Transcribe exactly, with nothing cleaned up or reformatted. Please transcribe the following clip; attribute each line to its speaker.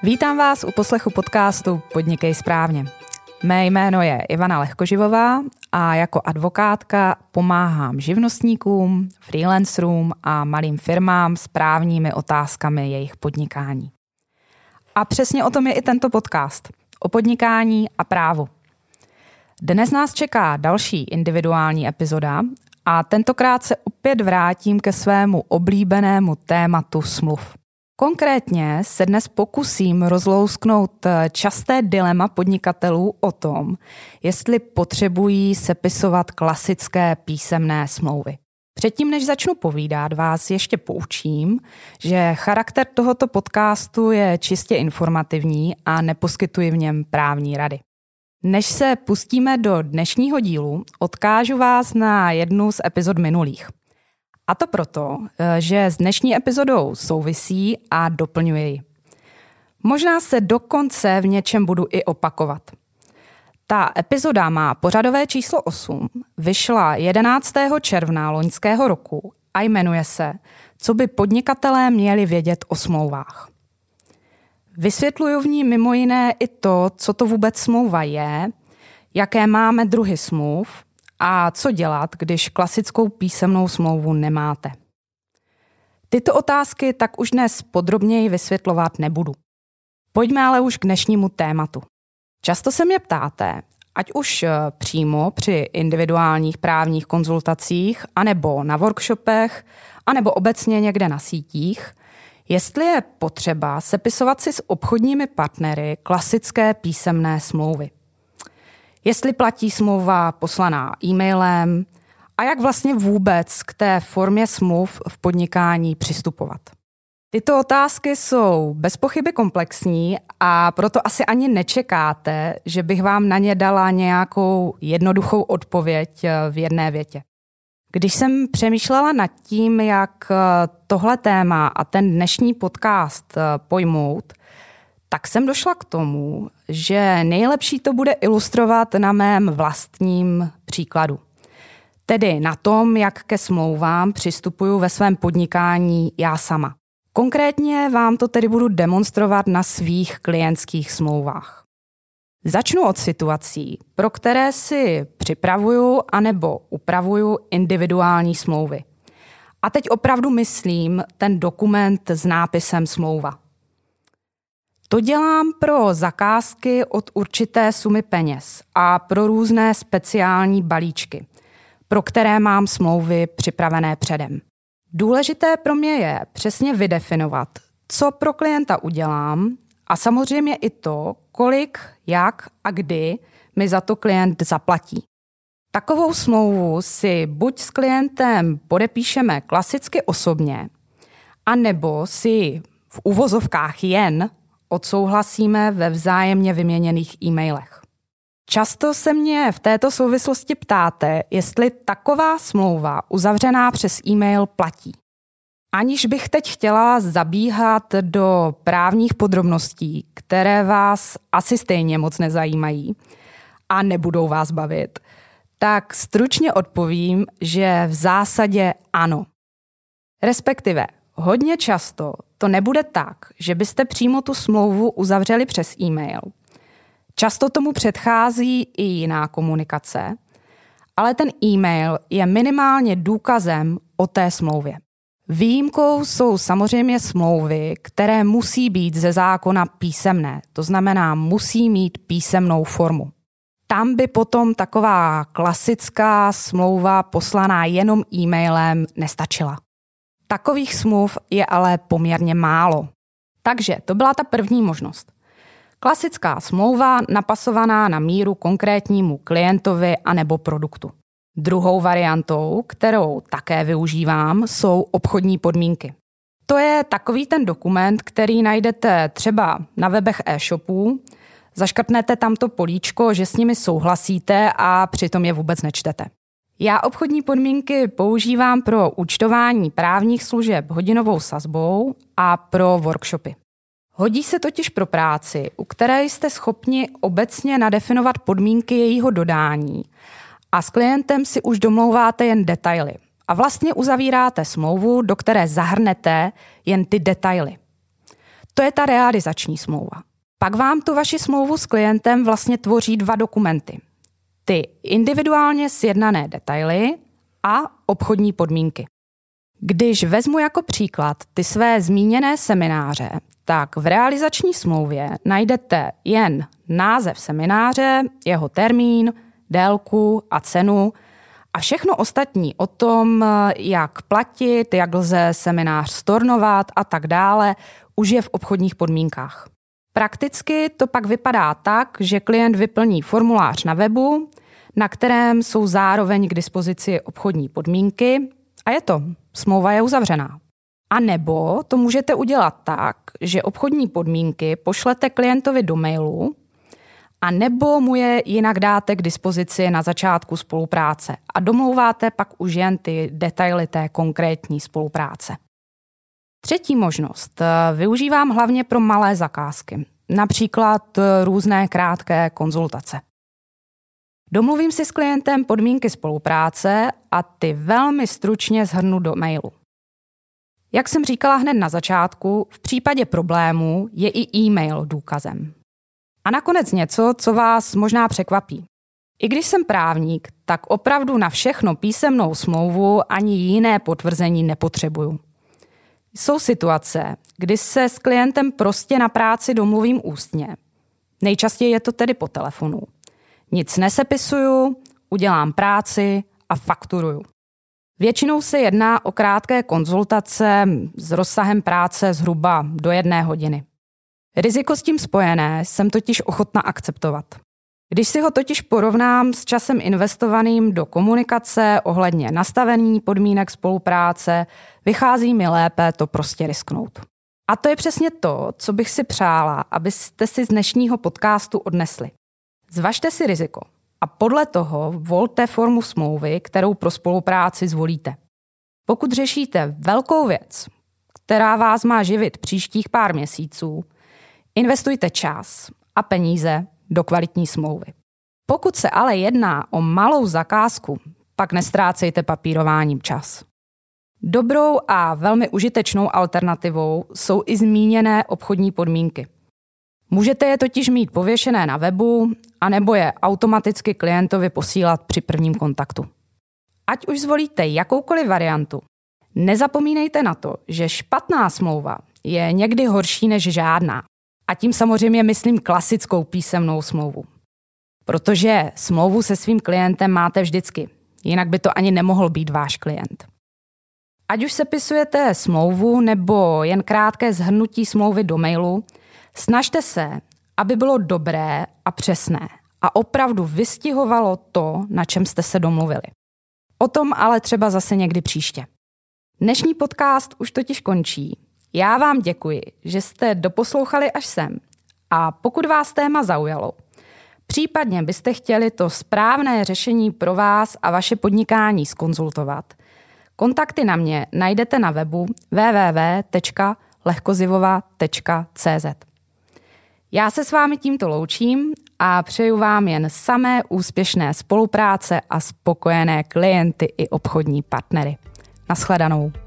Speaker 1: Vítám vás u poslechu podcastu Podnikej správně. Mé jméno je Ivana Lehkoživová a jako advokátka pomáhám živnostníkům, freelancerům a malým firmám s právními otázkami jejich podnikání. A přesně o tom je i tento podcast. O podnikání a právu. Dnes nás čeká další individuální epizoda a tentokrát se opět vrátím ke svému oblíbenému tématu smluv. Konkrétně se dnes pokusím rozlousknout časté dilema podnikatelů o tom, jestli potřebují sepisovat klasické písemné smlouvy. Předtím, než začnu povídat, vás ještě poučím, že charakter tohoto podcastu je čistě informativní a neposkytuji v něm právní rady. Než se pustíme do dnešního dílu, odkážu vás na jednu z epizod minulých. A to proto, že s dnešní epizodou souvisí a doplňuje ji. Možná se dokonce v něčem budu i opakovat. Ta epizoda má pořadové číslo osm, vyšla jedenáctého června loňského roku a jmenuje se Co by podnikatelé měli vědět o smlouvách. Vysvětluju v ní mimo jiné i to, co to vůbec smlouva je, jaké máme druhy smluv a co dělat, když klasickou písemnou smlouvu nemáte. Tyto otázky tak už dnes podrobněji vysvětlovat nebudu. Pojďme ale už k dnešnímu tématu. Často se mě ptáte, ať už přímo při individuálních právních konzultacích, anebo na workshopech, anebo obecně někde na sítích, jestli je potřeba sepisovat si s obchodními partnery klasické písemné smlouvy. Jestli platí smlouva poslaná e-mailem a jak vlastně vůbec k té formě smluv v podnikání přistupovat. Tyto otázky jsou bez pochyby komplexní a proto asi ani nečekáte, že bych vám na ně dala nějakou jednoduchou odpověď v jedné větě. Když jsem přemýšlela nad tím, jak tohle téma a ten dnešní podcast pojmout, tak jsem došla k tomu, že nejlepší to bude ilustrovat na mém vlastním příkladu. Tedy na tom, jak ke smlouvám přistupuju ve svém podnikání já sama. Konkrétně vám to tedy budu demonstrovat na svých klientských smlouvách. Začnu od situací, pro které si připravuju anebo upravuju individuální smlouvy. A teď opravdu myslím ten dokument s nápisem smlouva. To dělám pro zakázky od určité sumy peněz a pro různé speciální balíčky, pro které mám smlouvy připravené předem. Důležité pro mě je přesně vydefinovat, co pro klienta udělám a samozřejmě i to, kolik, jak a kdy mi za to klient zaplatí. Takovou smlouvu si buď s klientem podepíšeme klasicky osobně, anebo si v uvozovkách jen odsouhlasíme ve vzájemně vyměněných e-mailech. Často se mě v této souvislosti ptáte, jestli taková smlouva uzavřená přes e-mail platí. Aniž bych teď chtěla zabíhat do právních podrobností, které vás asi stejně moc nezajímají a nebudou vás bavit, tak stručně odpovím, že v zásadě ano. Respektive hodně často to nebude tak, že byste přímo tu smlouvu uzavřeli přes e-mail. Často tomu předchází i jiná komunikace, ale ten e-mail je minimálně důkazem o té smlouvě. Výjimkou jsou samozřejmě smlouvy, které musí být ze zákona písemné, to znamená musí mít písemnou formu. Tam by potom taková klasická smlouva poslaná jenom e-mailem nestačila. Takových smluv je ale poměrně málo. Takže to byla ta první možnost. Klasická smlouva napasovaná na míru konkrétnímu klientovi anebo produktu. Druhou variantou, kterou také využívám, jsou obchodní podmínky. To je takový ten dokument, který najdete třeba na webech e-shopů, zaškrtnete tam to políčko, že s nimi souhlasíte a přitom je vůbec nečtete. Já obchodní podmínky používám pro účtování právních služeb hodinovou sazbou a pro workshopy. Hodí se totiž pro práci, u které jste schopni obecně nadefinovat podmínky jejího dodání a s klientem si už domlouváte jen detaily. A vlastně uzavíráte smlouvu, do které zahrnete jen ty detaily. To je ta realizační smlouva. Pak vám tu vaši smlouvu s klientem vlastně tvoří dva dokumenty. Ty individuálně sjednané detaily a obchodní podmínky. Když vezmu jako příklad ty své zmíněné semináře, tak v realizační smlouvě najdete jen název semináře, jeho termín, délku a cenu a všechno ostatní o tom, jak platit, jak lze seminář stornovat a tak dále, už je v obchodních podmínkách. Prakticky to pak vypadá tak, že klient vyplní formulář na webu, na kterém jsou zároveň k dispozici obchodní podmínky a je to, smlouva je uzavřená. A nebo to můžete udělat tak, že obchodní podmínky pošlete klientovi do mailu a nebo mu je jinak dáte k dispozici na začátku spolupráce a domlouváte pak už jen ty detaily té konkrétní spolupráce. Třetí možnost využívám hlavně pro malé zakázky, například různé krátké konzultace. Domluvím si s klientem podmínky spolupráce a ty velmi stručně shrnu do mailu. Jak jsem říkala hned na začátku, v případě problémů je i e-mail důkazem. A nakonec něco, co vás možná překvapí. I když jsem právník, tak opravdu na všechno písemnou smlouvu ani jiné potvrzení nepotřebuju. Jsou situace, kdy se s klientem prostě na práci domluvím ústně. Nejčastěji je to tedy po telefonu. Nic nesepisuju, udělám práci a fakturuju. Většinou se jedná o krátké konzultace s rozsahem práce zhruba do jedné hodiny. Riziko s tím spojené jsem totiž ochotna akceptovat. Když si ho totiž porovnám s časem investovaným do komunikace ohledně nastavení podmínek spolupráce, vychází mi lépe to prostě risknout. A to je přesně to, co bych si přála, abyste si z dnešního podcastu odnesli. Zvažte si riziko a podle toho volte formu smlouvy, kterou pro spolupráci zvolíte. Pokud řešíte velkou věc, která vás má živit příštích pár měsíců, investujte čas a peníze do kvalitní smlouvy. Pokud se ale jedná o malou zakázku, pak nestrácejte papírováním čas. Dobrou a velmi užitečnou alternativou jsou i zmíněné obchodní podmínky. Můžete je totiž mít pověšené na webu, anebo je automaticky klientovi posílat při prvním kontaktu. Ať už zvolíte jakoukoliv variantu, nezapomínejte na to, že špatná smlouva je někdy horší než žádná. A tím samozřejmě myslím klasickou písemnou smlouvu. Protože smlouvu se svým klientem máte vždycky, jinak by to ani nemohl být váš klient. Ať už sepisujete smlouvu nebo jen krátké shrnutí smlouvy do mailu, snažte se, aby bylo dobré a přesné a opravdu vystihovalo to, na čem jste se domluvili. O tom ale třeba zase někdy příště. Dnešní podcast už totiž končí. Já vám děkuji, že jste doposlouchali až sem a pokud vás téma zaujalo, případně byste chtěli to správné řešení pro vás a vaše podnikání zkonzultovat, kontakty na mě najdete na webu w w w tečka lehkozivova tečka c z. Já se s vámi tímto loučím a přeju vám jen samé úspěšné spolupráce a spokojené klienty i obchodní partnery. Naschledanou.